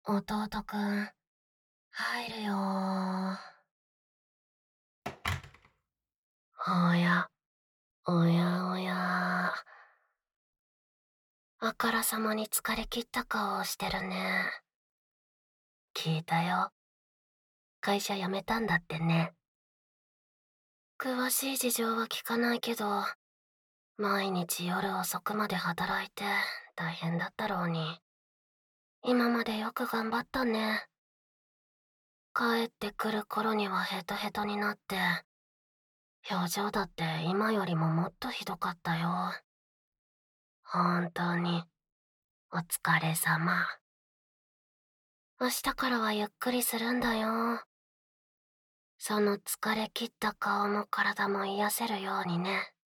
弟くん、入るよー。おや、おやおや。あからさまに疲れ切った顔をしてるね。聞いたよ。会社辞めたんだってね。詳しい事情は聞かないけど、毎日夜遅くまで働いて大変だったろうに。今までよく頑張ったね。帰ってくる頃にはヘトヘトになって、表情だって今よりももっとひどかったよ。本当に、お疲れ様。明日からはゆっくりするんだよ。その疲れ切った顔も体も癒せるようにね。って、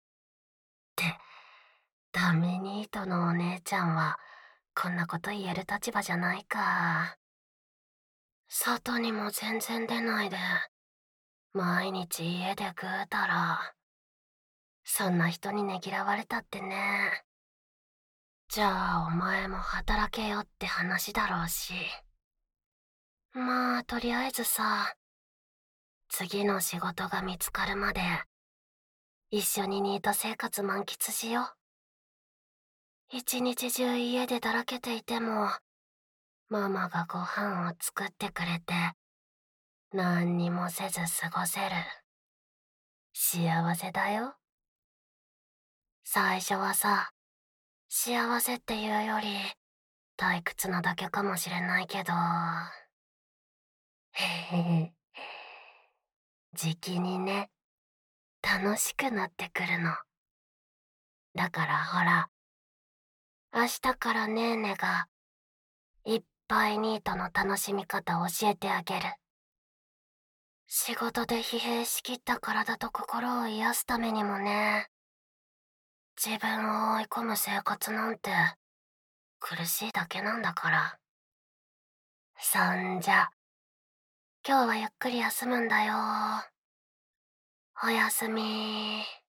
ダメニートのお姉ちゃんは、こんなこと言える立場じゃないか。外にも全然出ないで、毎日家でぐうたら。そんな人にねぎらわれたってね。じゃあお前も働けよって話だろうし。まあとりあえずさ、次の仕事が見つかるまで一緒にニート生活満喫しよう。一日中家でだらけていても、ママがご飯を作ってくれて、何にもせず過ごせる。幸せだよ。最初はさ、幸せっていうより、退屈なだけかもしれないけど、へへへ。じきにね、楽しくなってくるの。だからほら、明日からねーねが、いっぱいニートの楽しみ方教えてあげる。仕事で疲弊しきった体と心を癒すためにもね、自分を追い込む生活なんて、苦しいだけなんだから。そんじゃ、今日はゆっくり休むんだよ。おやすみ。